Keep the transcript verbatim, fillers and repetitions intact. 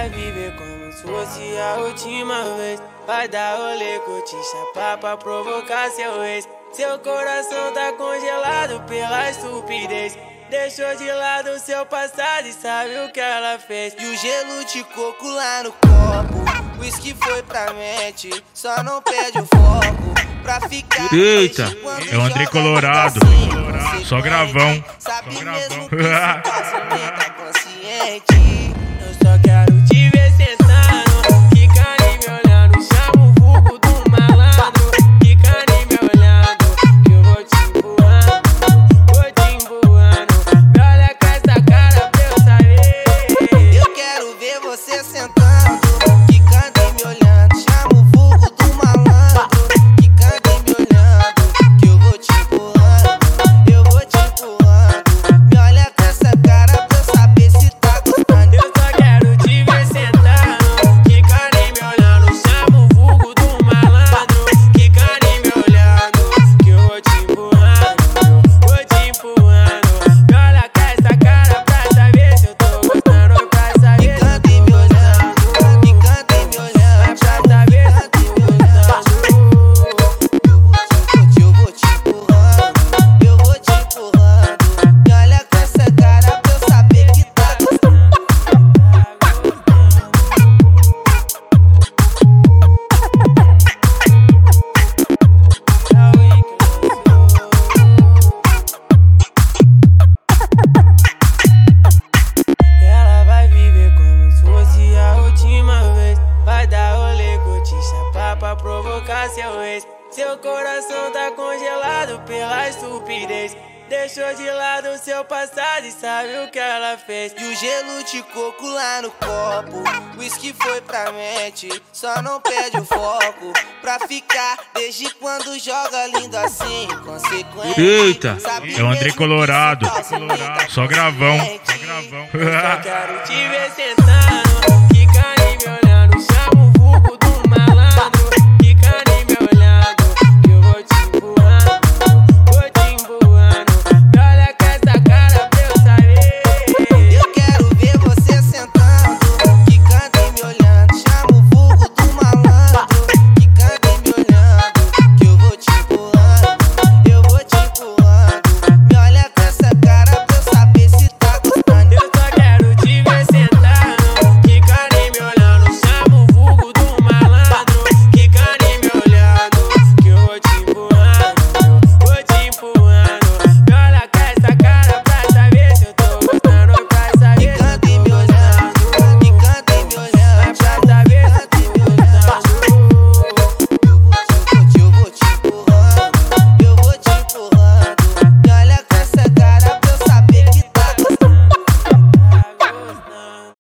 vai viver como se fosse a última vez. Vai dar rolê, curtir, chapar pra provocar seu ex. Seu coração tá congelado pela estupidez. Deixou de lado seu passado e sabe o que ela fez. E o gelo de coco lá no copo, whisky foi pra mente, só não perde o foco. Pra ficar. Eita, é o André Colorado, assim, só gravão. Sabe só mesmo gravão. que se passa, nem tá consciente. Eu só quero te ver sentando, ficando e me olhando. Chama o vulgo do malandro, ficando e me olhando. Que eu vou te empurrando, vou te empurrando. Me olha com essa cara pra eu saber. Eu quero ver você sentando, ficando e me olhando. Chama o vulgo do malandro, ficando e me olhando. Que eu vou te empurrando, eu vou te empurrando. Me olha com essa cara pra eu saber se tá gostando. Eu só quero te ver sentando, ficando e me olhando. Chama o vulgo do malandro, ficando e me olhando. Que eu vou te empurrando, vou te empurrando. Me olha com essa cara pra saber se eu tô gostando. Pra saber se eu Ficando e me olhando, ficando e me olhando. pra saber se eu tô gostando. Eu vou te empurrando, eu vou te empurrando. Me olha com essa cara pra eu saber que tá gostando. Ela vai viver como se fosse a última vez. Vai dar rolê, curtir, chapar pra provocar seu ex. Seu coração tá congelado pela estupidez. Deixou de lado seu passado e sabe o que ela fez. E o gelo de coco lá no copo, whisky foi pra mente, só não perde o foco. Pra ficar, desde quando joga lindo assim, consequente. Eita, Sabe é o André mesmo que Colorado, se passa, nem tá só gravão. consciente. Só gravão. Eu só quero te